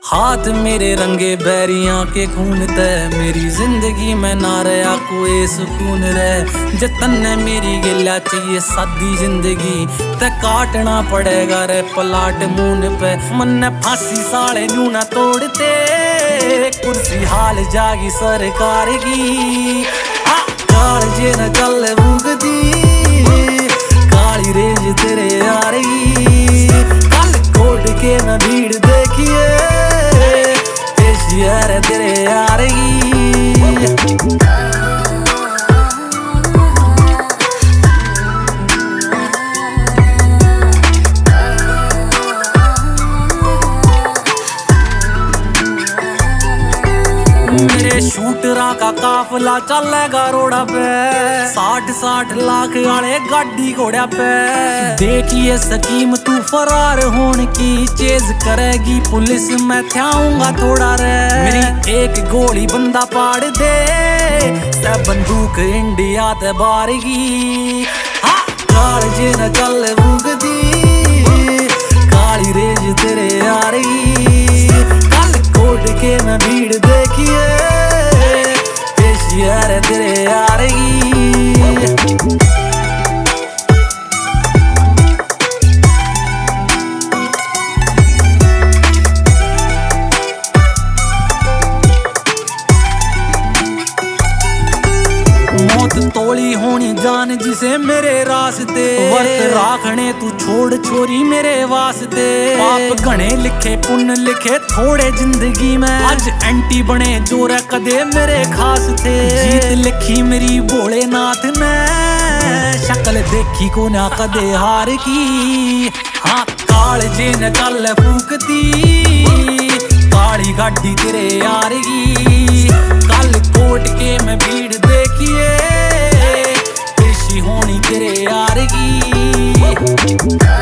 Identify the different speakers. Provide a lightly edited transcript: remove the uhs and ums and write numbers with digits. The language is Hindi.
Speaker 1: हाथ मेरे रंगे बैरियां के खून ते मेरी जिंदगी में ना रहा कोई सुकून रहे। जतन ने मेरी गिला चाहिए सादी जिंदगी ते काटना पड़ेगा रे पलाट मून पे। मन ने फांसी साले न्यू ना तोड़ते कुर्सी हाल जागी सरकार की। काल जे न चल भूगदी काली रेंज तेरे आ रही। कल कोट के न भीड़ देखिए यार तेरे आ रही। मेरे शूटरा का काफला चलेगा रोड़ा पे 60-60 लाख वाले गाड़ी घोड़ा पे। देखिए स्कीम तू फरार होने की चेज करेगी पुलिस मैं थ्याऊंगा थोड़ा रे। मेरी एक गोली बंदा पाड़ दे सब बंदूक इंडिया ते बारगी। काल जे न चल भूगदी काली रेंज तेरे आ रही। कल कोट के मैं भीड़ देखिए यार तेरे आ रही। मौत तोड़ी होनी जान जिसे मेरे रास्ते वर्त राखने तू छोड़ छोरी मेरे वास्ते। पाप घने लिखे पुण्य लिखे थोड़े जिंदगी में आज एंटी बने जोर कदे मेरे खास थे। जीत लिखी मेरी भोलेनाथ ने शक्ल देखी को ना कदे हार की। हाँ काल जे न चल फूकती काली गाड़ी तेरे यारगी। कल कोट के मैं भीड़ देखिए पेशी होनी तेरे यारगी।